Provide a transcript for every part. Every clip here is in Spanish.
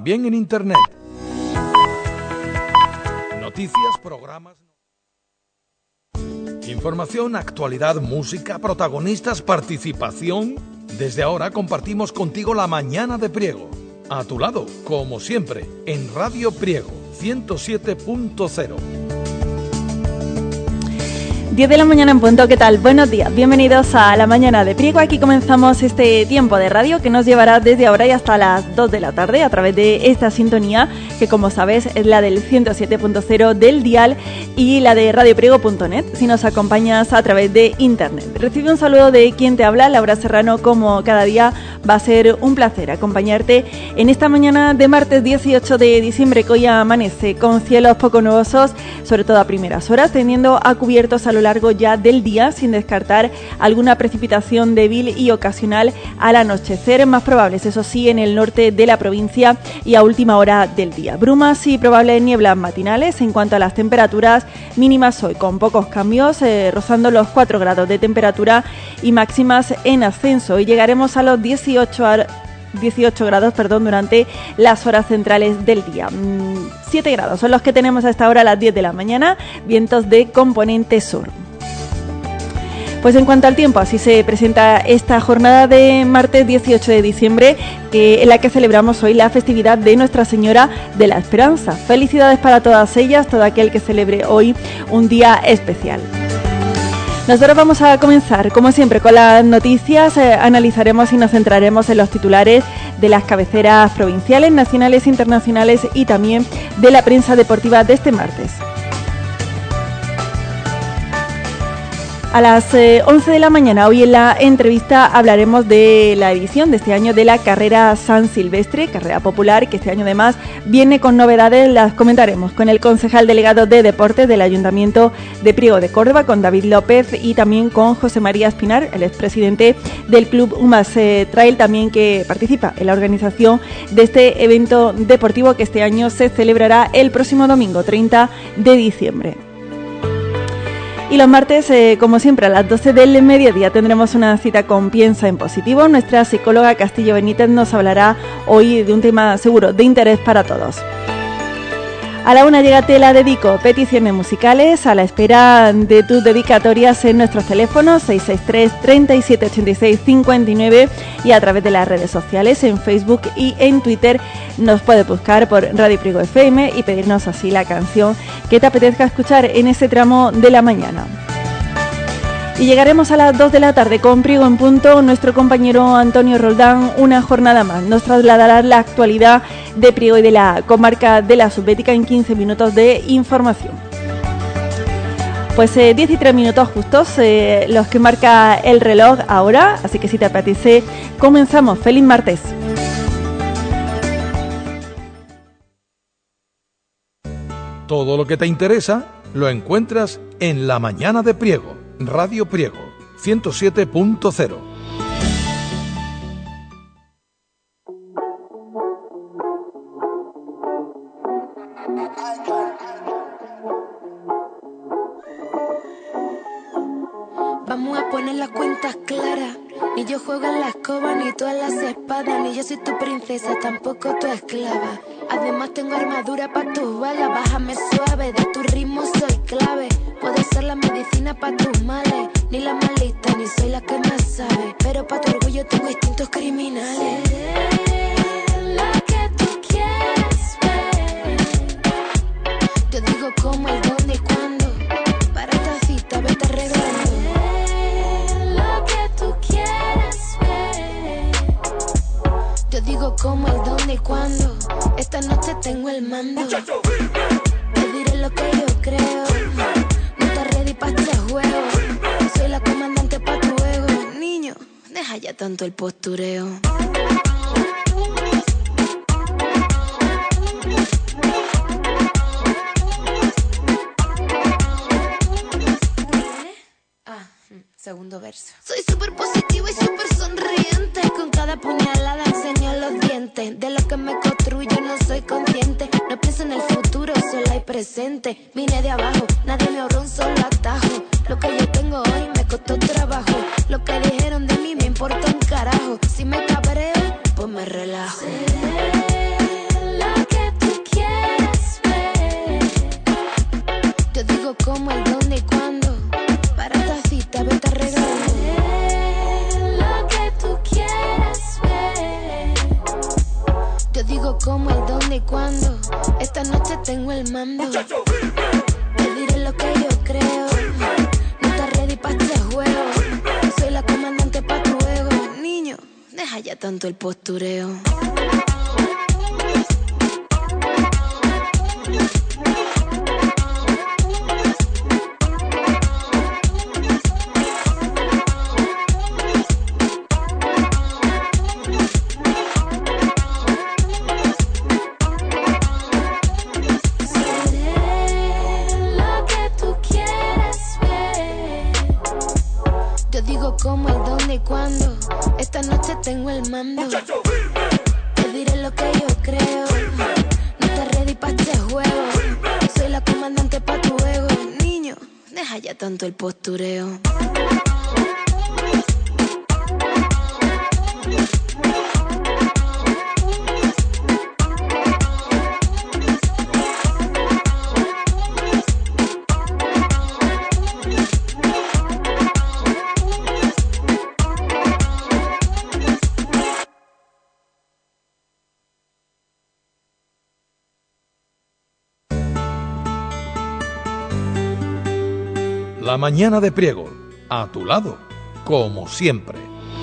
también en Internet. Noticias, programas, información, actualidad, música, protagonistas, participación. Desde ahora compartimos contigo la mañana de Priego. A tu lado, como siempre, en Radio Priego 107.0. 10 de la mañana en punto, ¿qué tal? Buenos días, bienvenidos a la mañana de Priego. Aquí comenzamos este tiempo de radio que nos llevará desde ahora y hasta las 2 de la tarde a través de esta sintonía que, como sabes, es la del 107.0 del dial y la de radiopriego.net si nos acompañas a través de internet. Recibe un saludo de quien te habla, Laura Serrano. Como cada día va a ser un placer acompañarte en esta mañana de martes 18 de diciembre, que hoy amanece con cielos poco nubosos, sobre todo a primeras horas, teniendo a cubiertos a lo largo ya del día, sin descartar alguna precipitación débil y ocasional al anochecer, más probables, eso sí, en el norte de la provincia y a última hora del día. Brumas y probables nieblas matinales. En cuanto a las temperaturas mínimas hoy, con pocos cambios, rozando los 4 grados de temperatura y máximas en ascenso, y llegaremos a los 18 grados durante las horas centrales del día. 7 grados son los que tenemos a esta hora a las 10 de la mañana, vientos de componente sur. Pues en cuanto al tiempo, así se presenta esta jornada de martes 18 de diciembre, en la que celebramos hoy la festividad de Nuestra Señora de la Esperanza. Felicidades para todas ellas, todo aquel que celebre hoy un día especial. Nosotros vamos a comenzar, como siempre, con las noticias. Analizaremos y nos centraremos en los titulares de las cabeceras provinciales, nacionales, internacionales y también de la prensa deportiva de este martes. A las 11 de la mañana, hoy en la entrevista, hablaremos de la edición de este año de la carrera San Silvestre, carrera popular, que este año además viene con novedades. Las comentaremos con el concejal delegado de Deportes del Ayuntamiento de Priego de Córdoba, con David López, y también con José María Espinar, el expresidente del Club UMAS Trail, también que participa en la organización de este evento deportivo que este año se celebrará el próximo domingo 30 de diciembre. Y los martes, como siempre, a las 12 del mediodía tendremos una cita con Piensa en Positivo. Nuestra psicóloga Castillo Benítez nos hablará hoy de un tema seguro de interés para todos. A la 1 llega Te la dedico, peticiones musicales, a la espera de tus dedicatorias en nuestros teléfonos 663 37 86 59 y a través de las redes sociales, en Facebook y en Twitter. Nos puedes buscar por Radio Priego FM y pedirnos así la canción que te apetezca escuchar en ese tramo de la mañana. Y llegaremos a las 2 de la tarde con Priego en punto. Nuestro compañero Antonio Roldán, una jornada más, nos trasladará la actualidad de Priego y de la comarca de la Subbética en 15 minutos de información. Pues 10 y 3 minutos justos los que marca el reloj ahora, así que si te apetece, comenzamos. ¡Feliz martes! Todo lo que te interesa lo encuentras en La Mañana de Priego. Radio Priego 107.0. Vamos a poner las cuentas claras. Ni yo juego en la escoba, ni tú en las espadas. Ni yo soy tu princesa, tampoco tu esclava. Además tengo armadura pa' tus balas. Bájame suave, de tu ritmo soy clave. Puedo ser la medicina pa' tus males. Ni la más lista, ni soy la que más sabe. Pero pa' tu orgullo tengo instintos criminales. Sé lo que tú quieres ver. Yo digo cómo, el dónde y cuándo. Para esta cita vete arreglando. Sé lo que tú quieres ver. Yo digo cómo, el dónde y cuándo. Esta noche tengo el mando. Te diré lo que yo creo. No estás ready pa' este juego. Soy la comandante pa' tu ego. Niño, deja ya tanto el postureo. Segundo verso. Soy súper positiva y súper sonriente. Con cada puñalada enseño los dientes. De lo que me construyo no soy consciente. No pienso en el futuro, solo hay presente. Vine de abajo, nadie me ahorró un solo atajo. Lo que yo tengo hoy me costó trabajo. Lo que dijeron de mí me importa un carajo. Si me cabreo, pues me relajo. Sé lo digo cómo, el dónde y cuándo. Esta noche tengo el mando. Te diré lo que yo creo. No estás ready pa' este juego. Soy la comandante pa' tu ego. Niño, deja ya tanto el postureo. Como el dónde y cuándo. Esta noche tengo el mando. Te diré lo que yo creo. No estás ready pa' este juego. Soy la comandante pa' tu ego. Niño, deja ya tanto el postureo. La mañana de Priego, a tu lado, como siempre.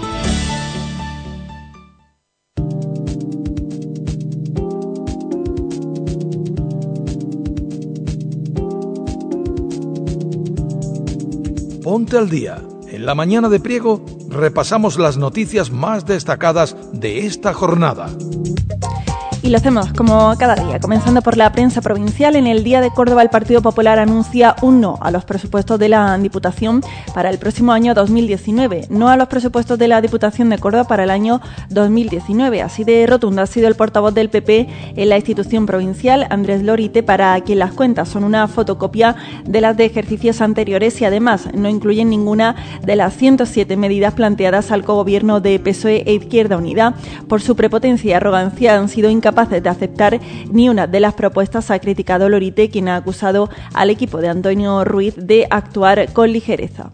Ponte al día. En la mañana de Priego repasamos las noticias más destacadas de esta jornada. Y lo hacemos como cada día, comenzando por la prensa provincial. En el Día de Córdoba, el Partido Popular anuncia un no a los presupuestos de la Diputación para el próximo año 2019. No a los presupuestos de la Diputación de Córdoba para el año 2019. Así de rotundo ha sido el portavoz del PP en la institución provincial, Andrés Lorite, para quien las cuentas son una fotocopia de las de ejercicios anteriores y además no incluyen ninguna de las 107 medidas planteadas al cogobierno de PSOE e Izquierda Unida. Por su prepotencia y arrogancia han sido incapaces de aceptar ni una de las propuestas, ha criticado Lorite, quien ha acusado al equipo de Antonio Ruiz de actuar con ligereza.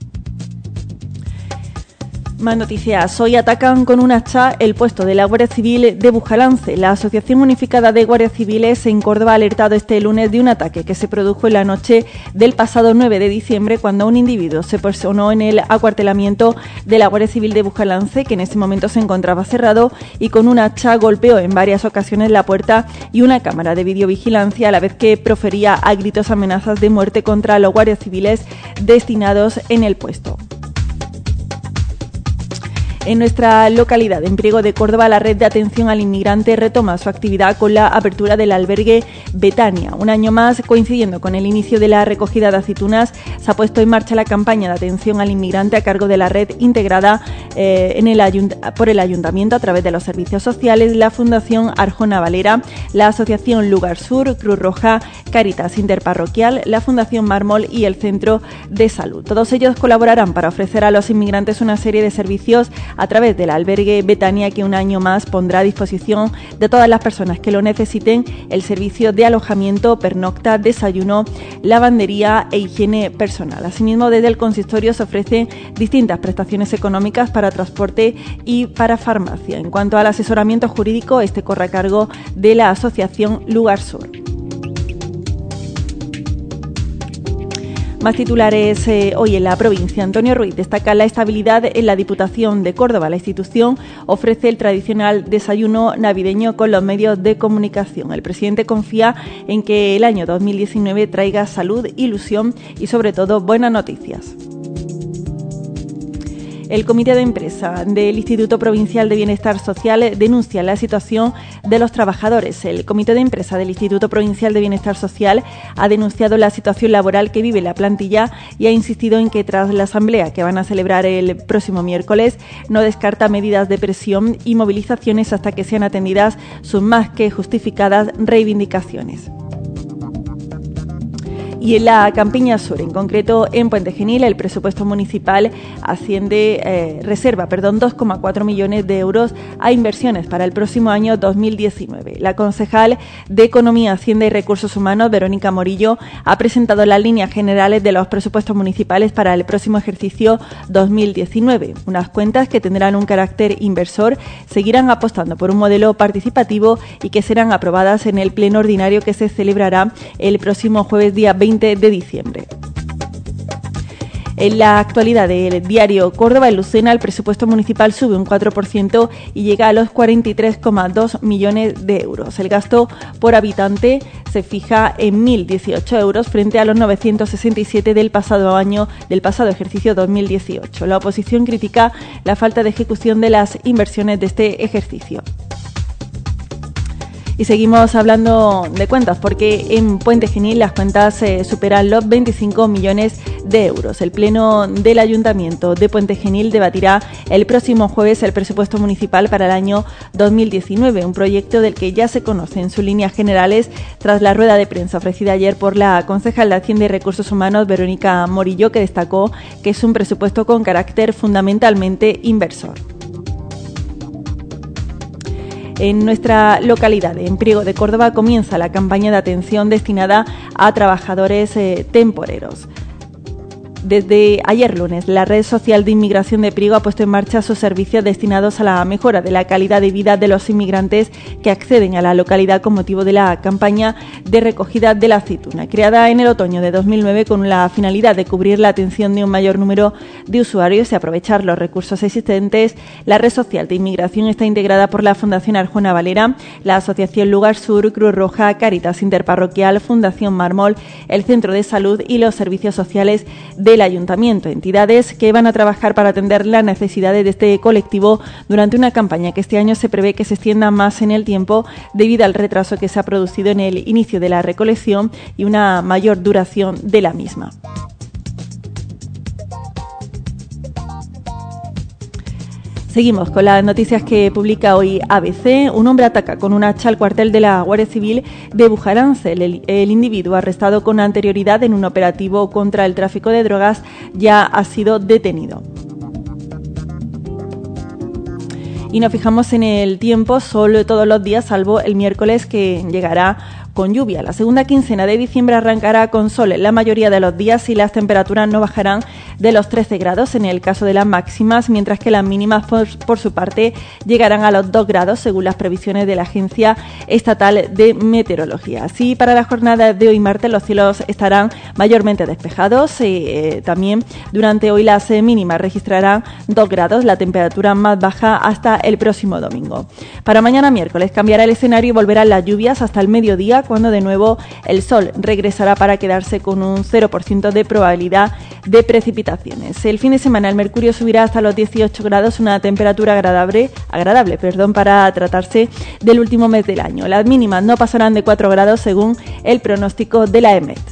Más noticias. Hoy atacan con un hacha el puesto de la Guardia Civil de Bujalance. La Asociación Unificada de Guardias Civiles en Córdoba ha alertado este lunes de un ataque que se produjo en la noche del pasado 9 de diciembre cuando un individuo se personó en el acuartelamiento de la Guardia Civil de Bujalance, que en ese momento se encontraba cerrado, y con un hacha golpeó en varias ocasiones la puerta y una cámara de videovigilancia, a la vez que profería a gritos amenazas de muerte contra los guardias civiles destinados en el puesto. En nuestra localidad, en Priego de Córdoba, la red de atención al inmigrante retoma su actividad con la apertura del albergue Betania. Un año más, coincidiendo con el inicio de la recogida de aceitunas, se ha puesto en marcha la campaña de atención al inmigrante a cargo de la red integrada por el Ayuntamiento a través de los servicios sociales, la Fundación Arjona Valera, la Asociación Lugar Sur, Cruz Roja, Cáritas Interparroquial, la Fundación Mármol y el Centro de Salud. Todos ellos colaborarán para ofrecer a los inmigrantes una serie de servicios a través del albergue Betania, que un año más pondrá a disposición de todas las personas que lo necesiten el servicio de alojamiento, pernocta, desayuno, lavandería e higiene personal. Asimismo, desde el consistorio se ofrecen distintas prestaciones económicas para transporte y para farmacia. En cuanto al asesoramiento jurídico, este corre a cargo de la Asociación Lugar Sur. Más titulares hoy en la provincia. Antonio Ruiz destaca la estabilidad en la Diputación de Córdoba. La institución ofrece el tradicional desayuno navideño con los medios de comunicación. El presidente confía en que el año 2019 traiga salud, ilusión y sobre todo buenas noticias. El Comité de Empresa del Instituto Provincial de Bienestar Social denuncia la situación de los trabajadores. El Comité de Empresa del Instituto Provincial de Bienestar Social ha denunciado la situación laboral que vive la plantilla y ha insistido en que tras la asamblea que van a celebrar el próximo miércoles no descarta medidas de presión y movilizaciones hasta que sean atendidas sus más que justificadas reivindicaciones. Y en la Campiña Sur, en concreto en Puente Genil, el presupuesto municipal reserva 2,4 millones de euros a inversiones para el próximo año 2019. La concejal de Economía, Hacienda y Recursos Humanos, Verónica Morillo, ha presentado las líneas generales de los presupuestos municipales para el próximo ejercicio 2019. Unas cuentas que tendrán un carácter inversor, seguirán apostando por un modelo participativo y que serán aprobadas en el pleno ordinario que se celebrará el próximo jueves día 20 de diciembre. En la actualidad del diario Córdoba, en Lucena, el presupuesto municipal sube un 4% y llega a los 43,2 millones de euros. El gasto por habitante se fija en 1.018 euros frente a los 967 del pasado ejercicio 2018. La oposición critica la falta de ejecución de las inversiones de este ejercicio. Y seguimos hablando de cuentas, porque en Puente Genil las cuentas superan los 25 millones de euros. El Pleno del Ayuntamiento de Puente Genil debatirá el próximo jueves el presupuesto municipal para el año 2019, un proyecto del que ya se conocen sus líneas generales tras la rueda de prensa ofrecida ayer por la concejal de Hacienda y Recursos Humanos, Verónica Morillo, que destacó que es un presupuesto con carácter fundamentalmente inversor. En nuestra localidad, en Priego de Córdoba, comienza la campaña de atención destinada a trabajadores temporeros. Desde ayer lunes, la red social de inmigración de Priego ha puesto en marcha sus servicios destinados a la mejora de la calidad de vida de los inmigrantes que acceden a la localidad con motivo de la campaña de recogida de la aceituna. Creada en el otoño de 2009 con la finalidad de cubrir la atención de un mayor número de usuarios y aprovechar los recursos existentes, la red social de inmigración está integrada por la Fundación Arjona Valera, la Asociación Lugar Sur, Cruz Roja, Cáritas Interparroquial, Fundación Mármol, el Centro de Salud y los servicios sociales del Ayuntamiento, entidades que van a trabajar para atender las necesidades de este colectivo durante una campaña que este año se prevé que se extienda más en el tiempo debido al retraso que se ha producido en el inicio de la recolección y una mayor duración de la misma. Seguimos con las noticias que publica hoy ABC. Un hombre ataca con un hacha al cuartel de la Guardia Civil de Bujarance. El individuo, arrestado con anterioridad en un operativo contra el tráfico de drogas, ya ha sido detenido. Y nos fijamos en el tiempo, sol todos los días, salvo el miércoles, que llegará con lluvia. La segunda quincena de diciembre arrancará con sol en la mayoría de los días y las temperaturas no bajarán de los 13 grados en el caso de las máximas, mientras que las mínimas por su parte llegarán a los 2 grados según las previsiones de la Agencia Estatal de Meteorología. Así, para la jornada de hoy martes los cielos estarán mayormente despejados. También durante hoy las mínimas registrarán 2 grados, la temperatura más baja hasta el próximo domingo. Para mañana miércoles cambiará el escenario y volverán las lluvias hasta el mediodía, cuando de nuevo el sol regresará para quedarse con un 0% de probabilidad de precipitaciones. El fin de semana el mercurio subirá hasta los 18 grados, una temperatura agradable para tratarse del último mes del año. Las mínimas no pasarán de 4 grados según el pronóstico de la EMET.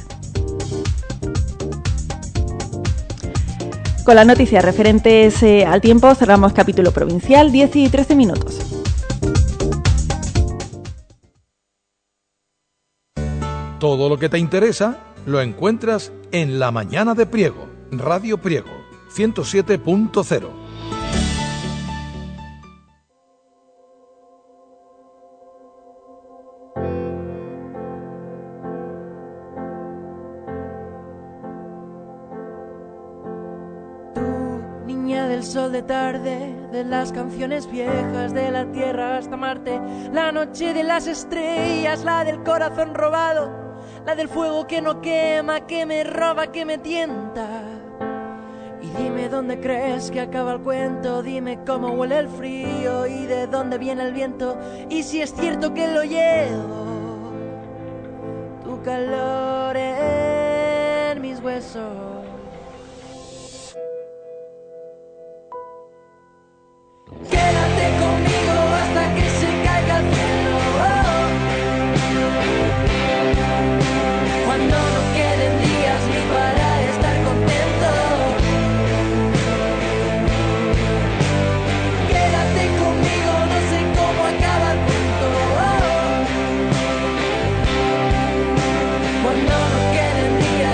Con las noticias referentes al tiempo cerramos capítulo provincial, 10 y 13 minutos. Todo lo que te interesa lo encuentras en La Mañana de Priego, Radio Priego, 107.0. Sol de tarde, de las canciones viejas, de la tierra hasta Marte, la noche de las estrellas, la del corazón robado, la del fuego que no quema, que me roba, que me tienta. Y dime dónde crees que acaba el cuento, dime cómo huele el frío y de dónde viene el viento, y si es cierto que lo llevo, tu calor en mis huesos. Quédate conmigo hasta que se caiga el cielo. Cuando no queden días ni para estar contento. Quédate conmigo, no sé cómo acaba el cuento. Cuando no queden días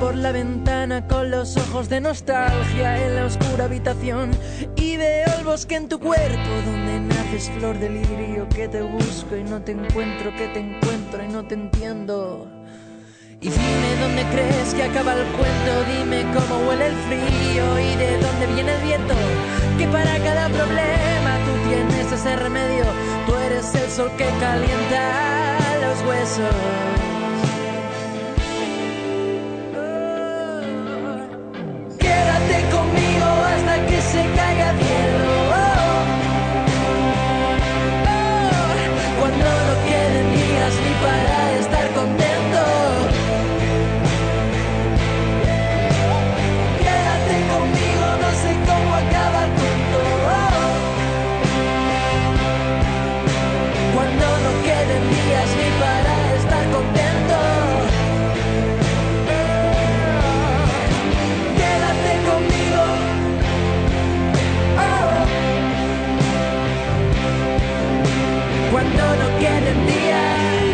por la ventana con los ojos de nostalgia en la oscura habitación y veo el bosque en tu cuerpo donde naces flor de lirio, que te busco y no te encuentro, que te encuentro y no te entiendo. Y dime dónde crees que acaba el cuento, dime cómo huele el frío y de dónde viene el viento, que para cada problema tú tienes ese remedio, tú eres el sol que calienta los huesos. Quédate conmigo hasta que se caiga el cielo. Cuando no queden días ni para estar contento. Quédate conmigo, no sé cómo acaba el cuento. Cuando no queden días ni para estar contento. Quédate conmigo. Cuando no queden días.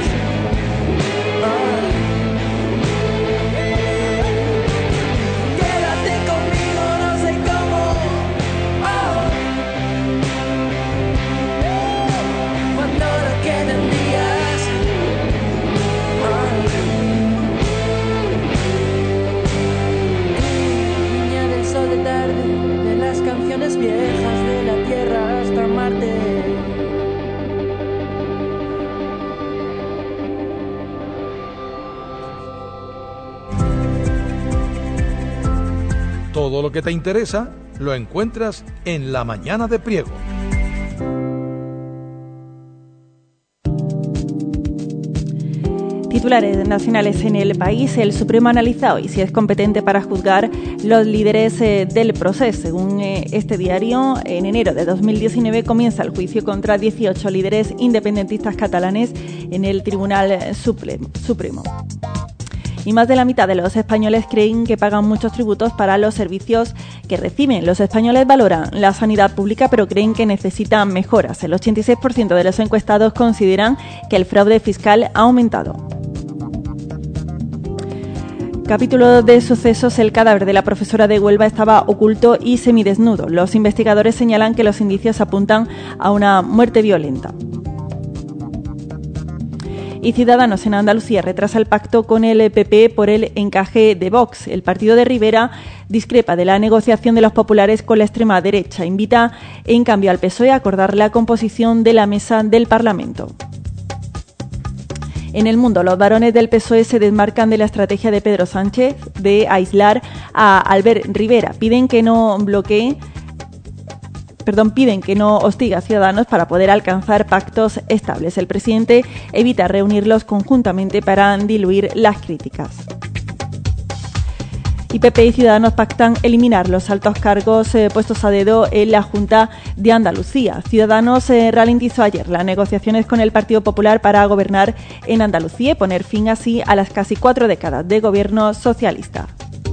Quédate conmigo, no sé cómo. Cuando no queden días. Niña del sol de tarde, de las canciones viejas, de la tierra hasta Marte. Todo lo que te interesa lo encuentras en La Mañana de Priego. Titulares nacionales en El País. El Supremo ha analizado y si es competente para juzgar los líderes del proceso. Según este diario, en enero de 2019 comienza el juicio contra 18 líderes independentistas catalanes en el Tribunal Supremo. Y más de la mitad de los españoles creen que pagan muchos tributos para los servicios que reciben. Los españoles valoran la sanidad pública, pero creen que necesitan mejoras. El 86% de los encuestados consideran que el fraude fiscal ha aumentado. Capítulo de sucesos. El cadáver de la profesora de Huelva estaba oculto y semidesnudo. Los investigadores señalan que los indicios apuntan a una muerte violenta. Y Ciudadanos en Andalucía retrasa el pacto con el PP por el encaje de Vox. El partido de Rivera discrepa de la negociación de los populares con la extrema derecha. Invita, en cambio, al PSOE a acordar la composición de la mesa del Parlamento. En el mundo, los varones del PSOE se desmarcan de la estrategia de Pedro Sánchez de aislar a Albert Rivera. Piden que no hostigue a Ciudadanos para poder alcanzar pactos estables. El presidente evita reunirlos conjuntamente para diluir las críticas. Y PP y Ciudadanos pactan eliminar los altos cargos puestos a dedo en la Junta de Andalucía. Ciudadanos ralentizó ayer las negociaciones con el Partido Popular para gobernar en Andalucía y poner fin así a las casi 4 décadas de gobierno socialista.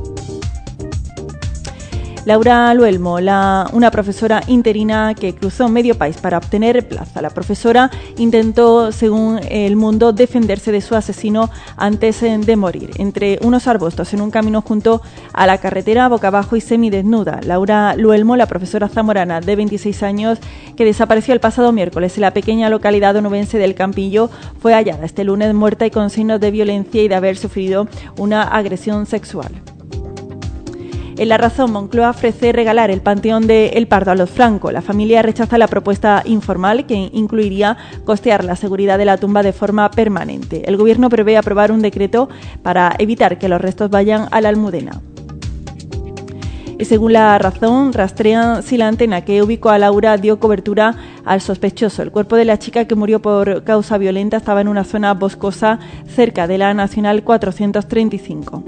Laura Luelmo, una profesora interina que cruzó medio país para obtener plaza. La profesora intentó, según El Mundo, defenderse de su asesino antes de morir, entre unos arbustos en un camino junto a la carretera, boca abajo y semidesnuda. Laura Luelmo, la profesora zamorana de 26 años que desapareció el pasado miércoles en la pequeña localidad onubense del Campillo, fue hallada este lunes muerta y con signos de violencia y de haber sufrido una agresión sexual. En La Razón, Moncloa ofrece regalar el Panteón de El Pardo a los Franco. La familia rechaza la propuesta informal que incluiría costear la seguridad de la tumba de forma permanente. El Gobierno prevé aprobar un decreto para evitar que los restos vayan a la Almudena. Y según La Razón, rastrean si la antena que ubicó a Laura dio cobertura al sospechoso. El cuerpo de la chica que murió por causa violenta estaba en una zona boscosa cerca de la Nacional 435.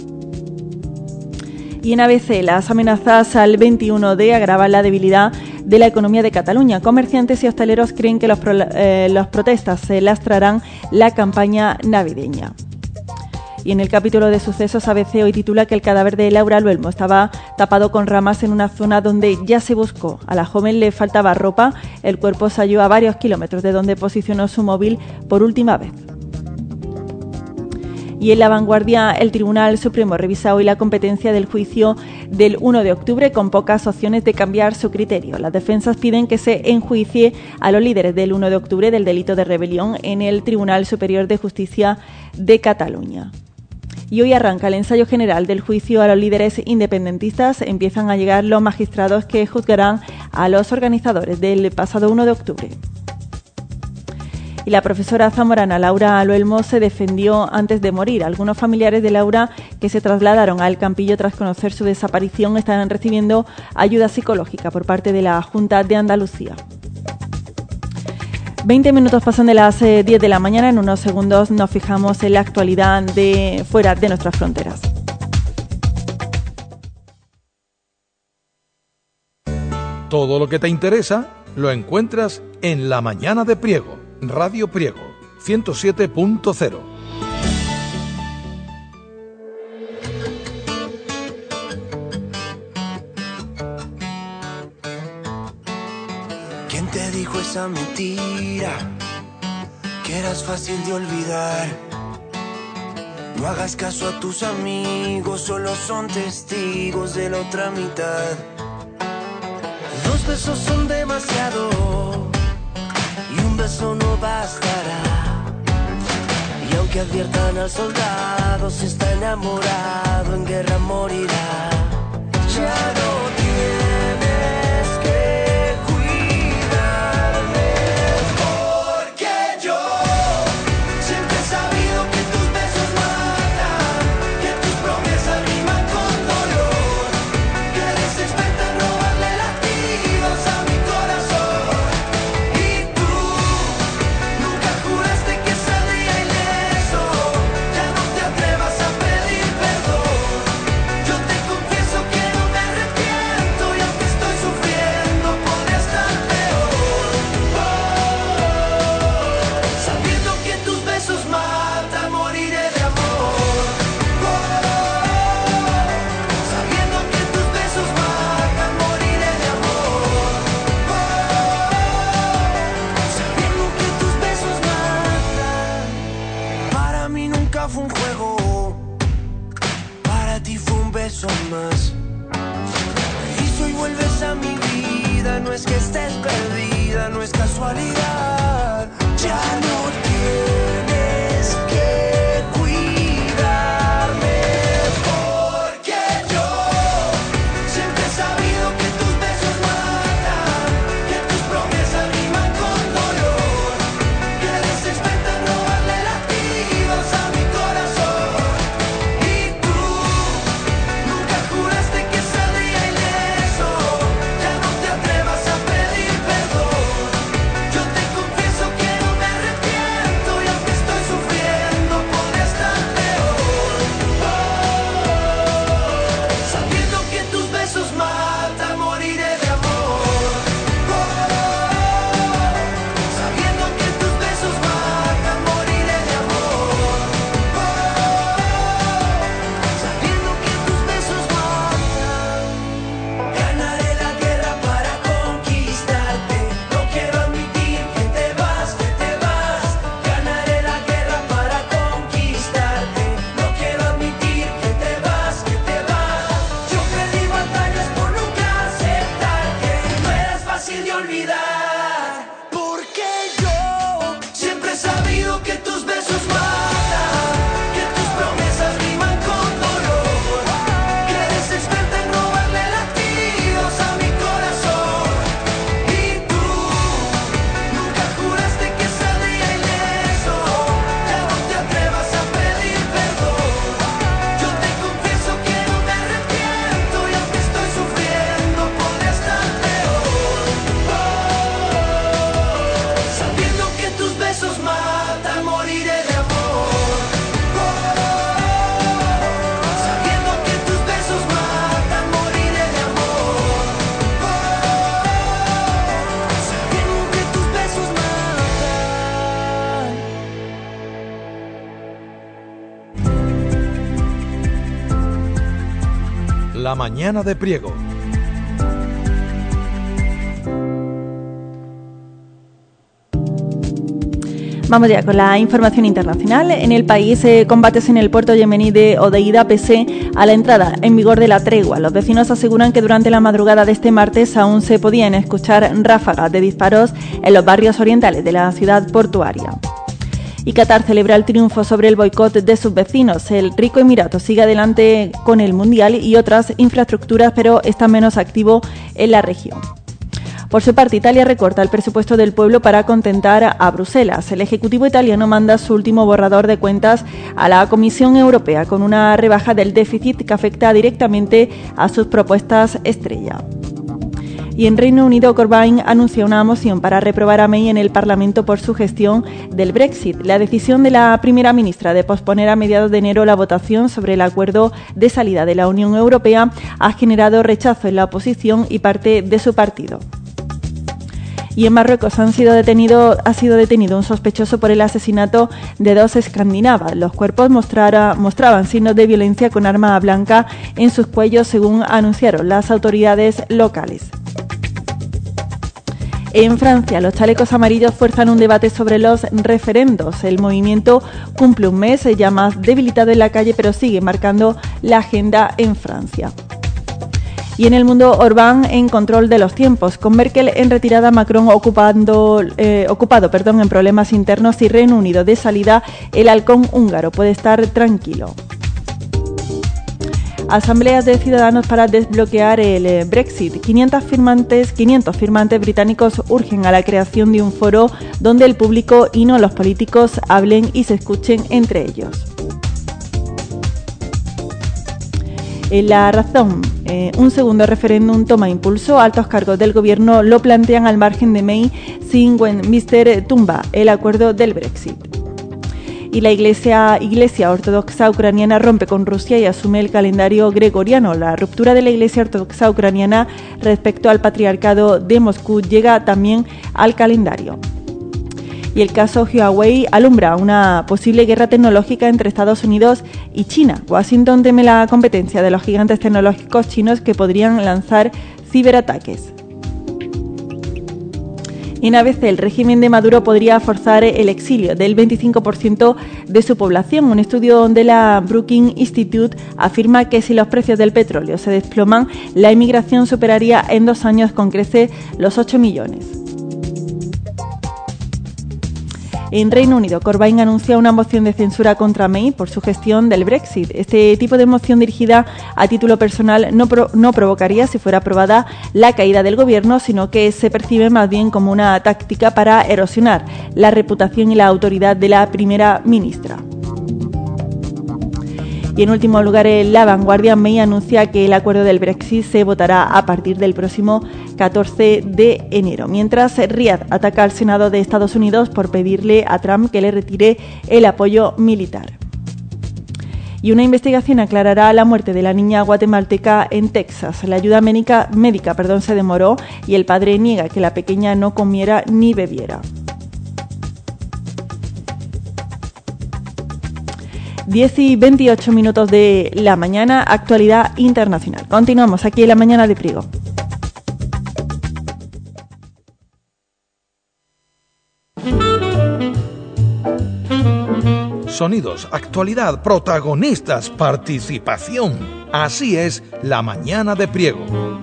Y en ABC, las amenazas al 21D agravan la debilidad de la economía de Cataluña. Comerciantes y hosteleros creen que las protestas se lastrarán la campaña navideña. Y en el capítulo de sucesos, ABC hoy titula que el cadáver de Laura Luelmo estaba tapado con ramas en una zona donde ya se buscó. A la joven le faltaba ropa. El cuerpo se halló a varios kilómetros de donde posicionó su móvil por última vez. Y en La Vanguardia, el Tribunal Supremo revisa hoy la competencia del juicio del 1 de octubre con pocas opciones de cambiar su criterio. Las defensas piden que se enjuicie a los líderes del 1 de octubre del delito de rebelión en el Tribunal Superior de Justicia de Cataluña. Y hoy arranca el ensayo general del juicio a los líderes independentistas. Empiezan a llegar los magistrados que juzgarán a los organizadores del pasado 1 de octubre. Y la profesora zamorana Laura Luelmo se defendió antes de morir. Algunos familiares de Laura que se trasladaron al Campillo tras conocer su desaparición están recibiendo ayuda psicológica por parte de la Junta de Andalucía. 20 minutos pasan de las 10 de la mañana. En unos segundos nos fijamos en la actualidad de fuera de nuestras fronteras. Todo lo que te interesa lo encuentras en La Mañana de Priego. Radio Priego, 107.0. ¿Quién te dijo esa mentira? Que eras fácil de olvidar. No hagas caso a tus amigos, solo son testigos de la otra mitad. 2 besos son demasiado y un beso no bastará. Y aunque adviertan al soldado, si está enamorado en guerra morirá. Ya no tienes que cuidarme, porque yo siempre he sabido que tus besos matan, que tus promesas riman con dolor, que eres experta en robarle latidos a mi corazón. Y tú nunca juraste que saldría ileso, ya no te atrevas a pedir perdón. Yo te confieso que no me arrepiento y aunque estoy sufriendo podría estar peor. Sabiendo que tus besos matan, moriré de amor. Sabiendo que tus besos matan, moriré de amor. Sabiendo que tus besos matan. Para mí nunca fue un juego, para ti fue un beso más. Y si hoy vuelves a mi vida, no es que estés perdida, no es casualidad. Ya no tienes que cuidarme, porque yo siempre he sabido que tus besos matan, que tus promesas riman con dolor, que eres experta en robarle latidos a mi corazón. Y tú nunca juraste que saldría ileso, ya no te atrevas a pedir perdón. Yo te confieso que no me arrepiento y aunque estoy sufriendo podría estar peor. Sabiendo que tus besos matan, moriré de amor. Sabiendo que tus besos matan, moriré de amor. Sabiendo que tus besos matan. Ganaré la guerra para conquistarte. No quiero admitir que te vas, que te vas. Ganaré la guerra para conquistarte. No quiero admitir que te vas, que te vas. Yo perdí batallas por nunca aceptar que no eras fácil de olvidar. Porque yo siempre he sabido que tus besos matan, que tus promesas riman con dolor, que eres experta en robarle latidos a mi corazón. Y tú nunca juraste que saldría ileso, ya no te atrevas a pedir perdón. Yo te confieso que no me arrepiento y aunque estoy sufriendo podría estar peor. Sabiendo que tus besos matan, moriré de amor. Sabiendo que tus besos matan, moriré de amor. Sabiendo que tus besos matan. La Mañana de Priego. Vamos ya con la información internacional. En el país, combates en el puerto yemení de Hodeida pese a la entrada en vigor de la tregua. Los vecinos aseguran que durante la madrugada de este martes aún se podían escuchar ráfagas de disparos en los barrios orientales de la ciudad portuaria. Y Qatar celebra el triunfo sobre el boicot de sus vecinos. El rico emirato sigue adelante con el Mundial y otras infraestructuras, pero está menos activo en la región. Por su parte, Italia recorta el presupuesto del pueblo para contentar a Bruselas. El Ejecutivo italiano manda su último borrador de cuentas a la Comisión Europea con una rebaja del déficit que afecta directamente a sus propuestas estrella. Y en Reino Unido, Corbyn anuncia una moción para reprobar a May en el Parlamento por su gestión del Brexit. La decisión de la primera ministra de posponer a mediados de enero la votación sobre el acuerdo de salida de la Unión Europea ha generado rechazo en la oposición y parte de su partido. Y en Marruecos ha sido detenido un sospechoso por el asesinato de 2 escandinavas. Los cuerpos mostraban signos de violencia con arma blanca en sus cuellos, según anunciaron las autoridades locales. En Francia, los chalecos amarillos fuerzan un debate sobre los referendos. El movimiento cumple un mes ya más debilitado en la calle, pero sigue marcando la agenda en Francia. Y en el mundo, Orbán en control de los tiempos. Con Merkel en retirada, Macron ocupado en problemas internos y Reino Unido de salida, el halcón húngaro puede estar tranquilo. Asambleas de ciudadanos para desbloquear el Brexit. 500 firmantes británicos urgen a la creación de un foro donde el público y no los políticos hablen y se escuchen entre ellos. En La Razón, un segundo referéndum toma impulso. Altos cargos del gobierno lo plantean al margen de May sin Westminster tumba el acuerdo del Brexit. Y la Iglesia Ortodoxa Ucraniana rompe con Rusia y asume el calendario gregoriano. La ruptura de la Iglesia Ortodoxa Ucraniana respecto al Patriarcado de Moscú llega también al calendario. Y el caso Huawei alumbra una posible guerra tecnológica entre Estados Unidos y China. Washington teme la competencia de los gigantes tecnológicos chinos que podrían lanzar ciberataques. En ABC, el régimen de Maduro podría forzar el exilio del 25% de su población. Un estudio de la Brookings Institute afirma que si los precios del petróleo se desploman, la inmigración superaría en 2 años con creces los 8 millones. En Reino Unido, Corbyn anuncia una moción de censura contra May por su gestión del Brexit. Este tipo de moción dirigida a título personal no provocaría, si fuera aprobada, la caída del gobierno, sino que se percibe más bien como una táctica para erosionar la reputación y la autoridad de la primera ministra. Y en último lugar, en La Vanguardia, May anuncia que el acuerdo del Brexit se votará a partir del próximo 14 de enero, mientras Riad ataca al Senado de Estados Unidos por pedirle a Trump que le retire el apoyo militar. Y una investigación aclarará la muerte de la niña guatemalteca en Texas. La ayuda médica se demoró y el padre niega que la pequeña no comiera ni bebiera. 10:28 de la mañana, actualidad internacional. Continuamos aquí en La Mañana de Priego. Sonidos, actualidad, protagonistas, participación. Así es La Mañana de Priego.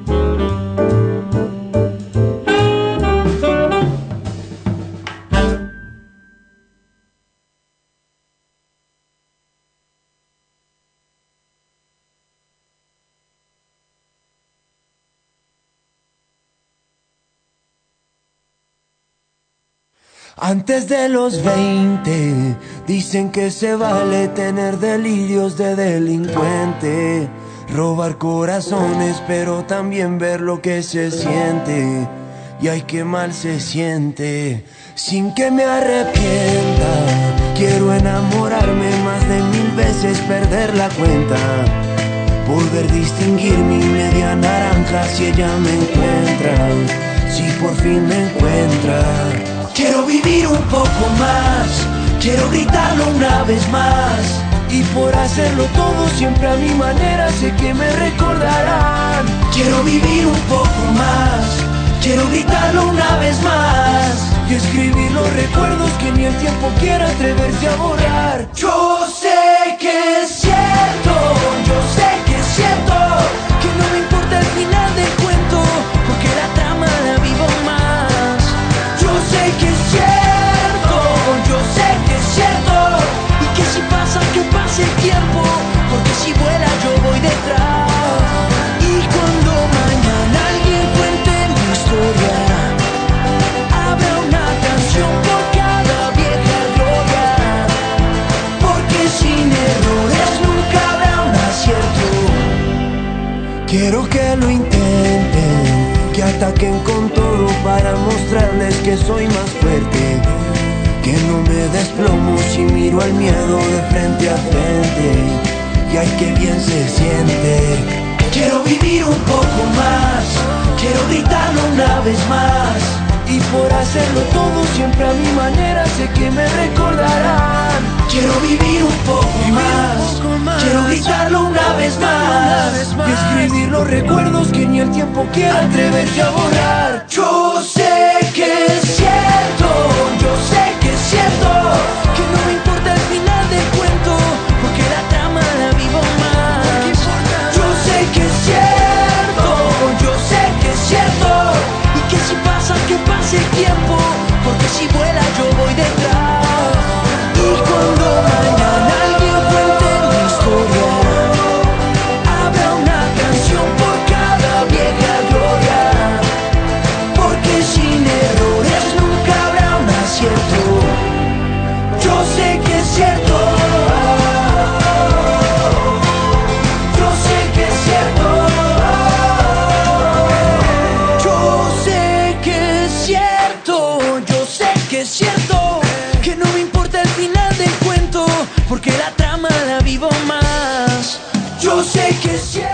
Antes de los 20, dicen que se vale tener delirios de delincuente, robar corazones, pero también ver lo que se siente. Y ay, qué mal se siente, sin que me arrepienta. Quiero enamorarme más de 1000 veces, perder la cuenta, poder distinguir mi media naranja si ella me encuentra, si por fin me encuentra. Quiero vivir un poco más, quiero gritarlo una vez más, y por hacerlo todo siempre a mi manera sé que me recordarán. Quiero vivir un poco más, Quiero gritarlo una vez más y escribir los recuerdos que ni el tiempo quiera atreverse a borrar. Yo sé que es cierto, yo sé que es cierto, que no me importa el final del cuento, porque la trama la vivo más. Yo sé que es cierto, yo sé que es cierto, y que si pasa que pase el tiempo, porque si vuela yo voy detrás. Y cuando mañana alguien cuente mi historia, habrá una canción por cada vieja gloria, porque sin errores nunca habrá un acierto. Quiero que lo intenten, que ataquen con todo para mostrarles que soy más fuerte, que no me desplomo si miro al miedo de frente a frente. Y ay, qué bien se siente. Quiero vivir un poco más, quiero gritarlo una vez más, y por hacerlo todo siempre a mi manera sé que me recordarán. Quiero vivir un poco más, quiero gritarlo una vez más, y escribir los recuerdos que ni el tiempo quiera atreverse a borrar. Yo sé que es cierto, yo sé que es cierto, que no me importa el final del cuento, porque la trama la vivo más. Yo sé que es cierto, yo sé que es cierto, y que si pasa que pase el tiempo, porque si vuela yo voy detrás. Y cuando mañana alguien cuente mi historia, habrá una canción por cada vieja gloria, porque sin errores nunca habrá un acierto. Yo sé que es cierto, yo sé que es cierto, yo sé que es cierto, yo sé que es cierto, que no me importa el final del cuento, porque la trama la vivo más. Yo sé que es cierto.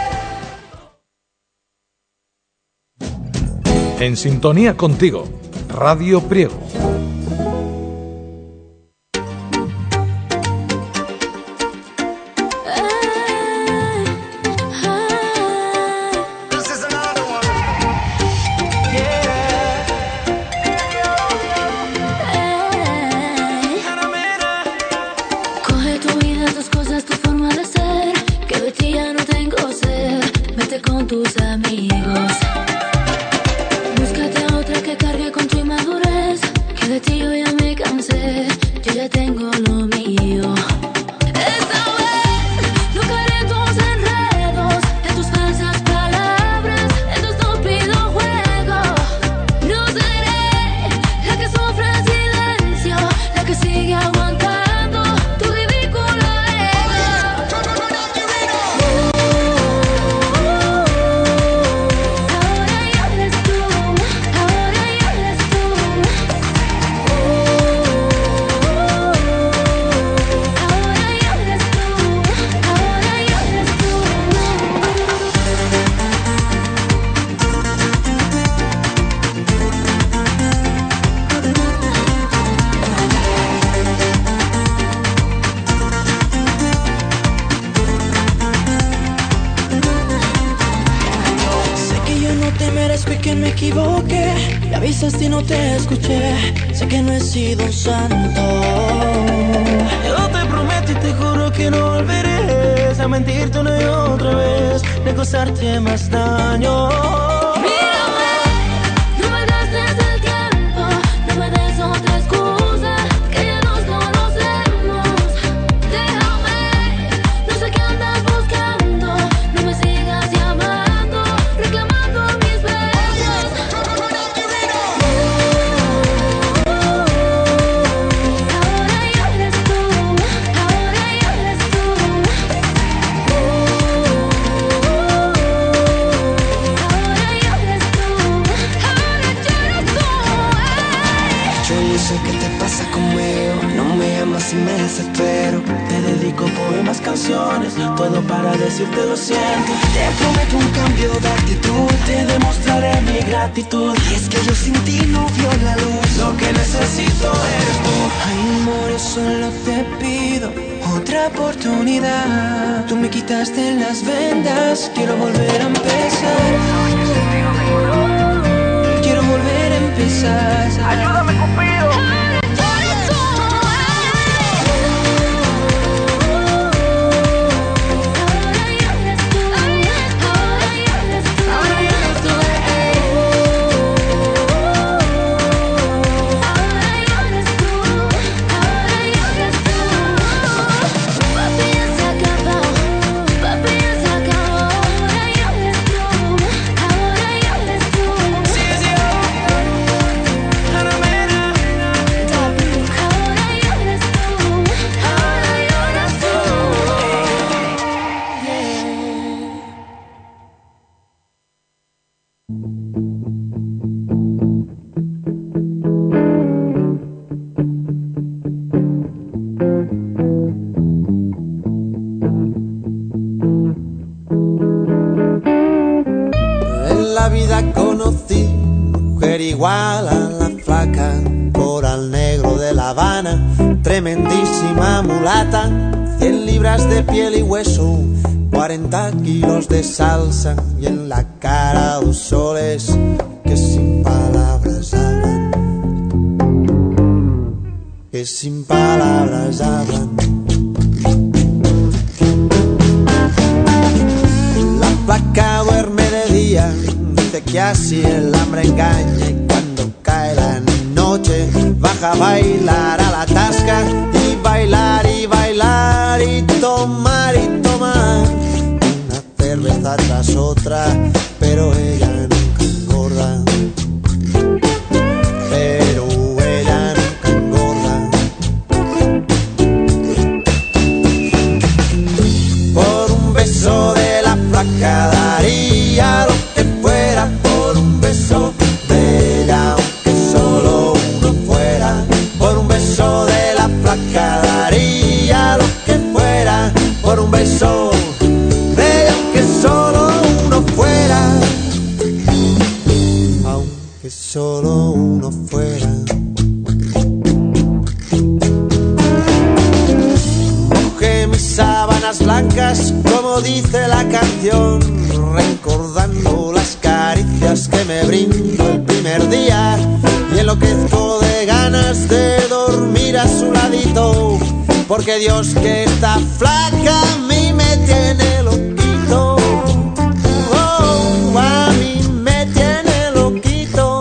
En sintonía contigo, Radio Priego. Coge tu vida, tus cosas, tu forma de ser, que de ti ya no tengo sed. Vete con tus amigos, búscate a otra que cargue con tu inmadurez, que de ti yo ya me cansé, yo ya tengo lo mío. Esta vez no caeré en tus enredos, en tus falsas palabras, en tu estúpido juego. No seré la que sufre en silencio, la que sigue aguantando tu ridículo ego. Ahora ya eres tú, ahora ya eres tú. Ahora ya eres tú, ahora ya eres tú. Sé que yo no te merezco y que me equivoqué, me avisaste y no te escuché, sé que no he sido un santo. Yo te prometo y te juro que no volveré a mentirte una y otra vez, de causarte más daño. Mírame, no me gastes el tiempo, no me des otra excusa, que ya nos conocemos. Déjame, no sé qué andas buscando, no me sigas llamando, reclamando mis besos. Ahora ya eres tú, ahora ya eres tú. Ahora ya eres tú, ahora ya eres tú. Yo no sé qué te pasa conmigo, no me llamas y me desespero. Te dedico poemas, canciones, todo para decirte lo siento. Te prometo un cambio de actitud, te demostraré mi gratitud. Y es que yo sin ti no veo la luz, lo que necesito eres tú. Ay, amor, yo solo te pido otra oportunidad. Tú me quitaste las vendas, quiero volver a empezar. Quiero princesas. Ayúdame, Cupido. Igual a la flaca, coral negro de La Habana, tremendísima mulata, 100 libras de piel y hueso, 40 kilos de salsa y en la cara 2 soles que sin palabras hablan, que sin palabras hablan. La flaca duerme de día, dice que así el hambre engaña, y cuando cae la noche baja a bailar a la tasca, y bailar y bailar y tomar una cerveza tras otra, pero ella nunca engorda, pero ella nunca engorda. Por un beso de la flaca daría lo que fuera, por un beso de ella, aunque solo uno fuera. Por un beso de la flaca daría lo que fuera, por un beso de ella, aunque solo uno fuera, aunque solo uno fuera. Coge mis sábanas blancas, como dice la canción, recordando las caricias que me brindó el primer día, y enloquezco de ganas de dormir a su ladito, porque Dios que está flaca a mí me tiene loquito, oh, a mí me tiene loquito.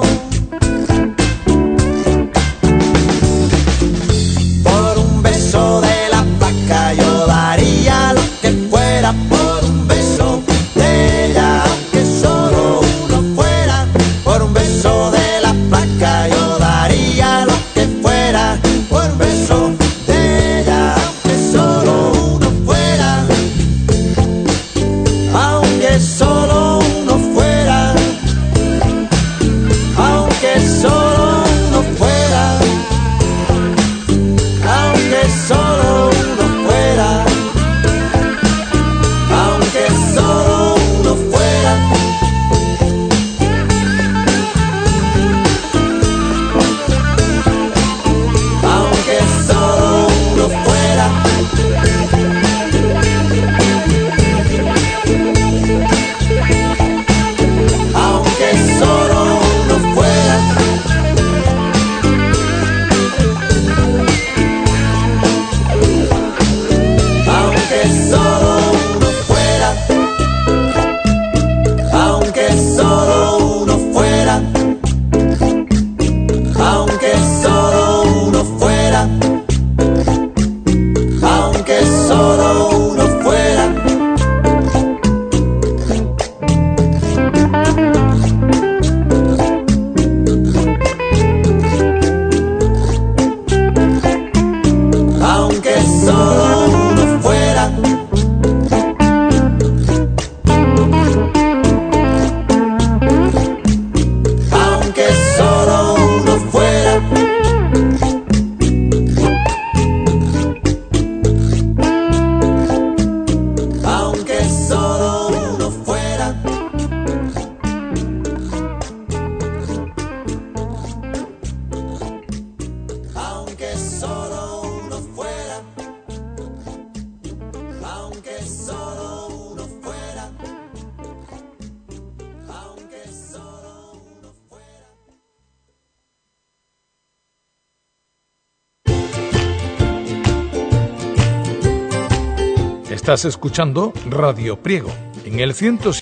Por un beso de la flaca yo daría lo que fuera, por un beso de ella, aunque solo uno fuera. Por un beso de la flaca yo daría lo que fuera, por un beso de ella, aunque solo uno fuera. Estás escuchando Radio Priego en el 107.